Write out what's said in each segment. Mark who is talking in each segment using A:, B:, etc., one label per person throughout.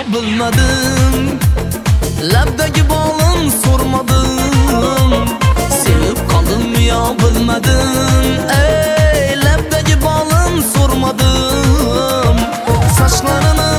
A: bilmedim, labdagi balın sormadım. Sevip kaldım ya bilmedim, ey labdagi balın sormadım. Saçlarını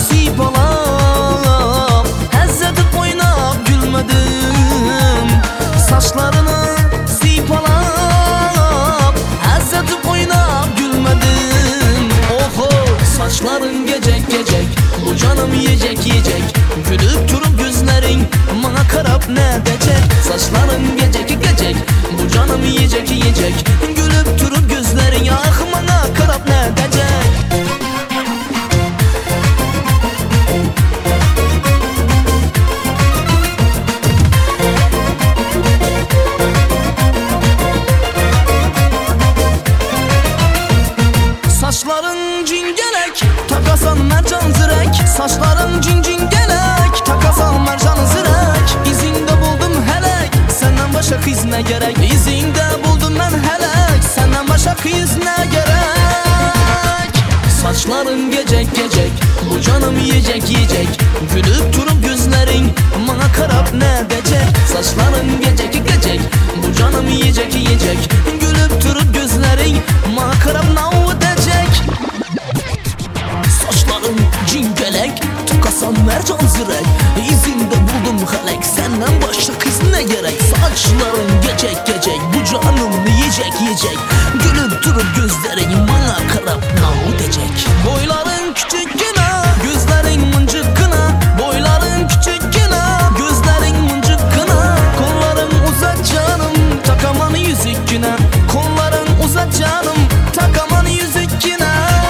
A: siypalap hazzetip oynab gülmedim. Saçlarını siypalap hazzetip oynab gülmedim. Oho, saçların gecek gecek, bu canım yiyecek yiyecek. Gülüp durup gözlerin bana karab ne diyecek? Saçların gecek gecek, bu canım yiyecek yiyecek. Gülüp durup gözlerin ah bana karab ne diyecek? Saçların cingelek, takasan mercan zirek. Saçların cingelek, takasan mercan zirek. İzinde buldum helek, senden başka kız ne gerek? İzinde buldum ben helek, senden başka kız ne gerek? Saçların gecek gecek, bu canım yiyecek yiyecek. Gülüp durup gözlerin bana karab ne diyecek? Saçların gecek gecek, bu canım yiyecek yiyecek. Gülüp durup gözlerin bana karab ne diyecek? Saçların cingelek, tıkasan mercan zirek. İzinde buldum helek, senden başka kız ne gerek? Saçların gecek gecek, bu canım yiyecek yiyecek. Gülüp durup gözlerin bana karab ne diyecek? Boyların küçük yine, gözlerin mıncık kına. Boyların küçük yine, gözlerin mıncık kına. Kolların uzat canım, takaman yüzük yine. Kolların uzat canım, takaman yüzük yine.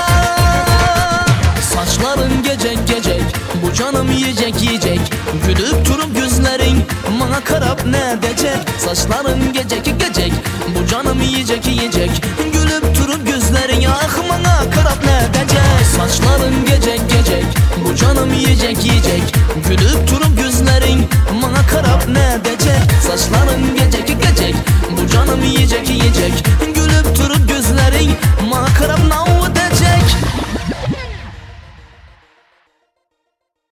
A: Saçların gecek gecek, bu canım yiyecek yiyecek. Gülüp durup gözlerin bana karab ne diyecek? Saçların gecek gecek, bu canım yiyecek yiyecek. Gülüp durup gözlerin ah bana karab ne diyecek? Saçların gecek gecek, bu canım yiyecek yiyecek. Gülüp durup gözlerin bana karab ne diyecek? Saçların gecek gecek, bu canım yiyecek yiyecek. Gülüp durup gözlerin bana karab ne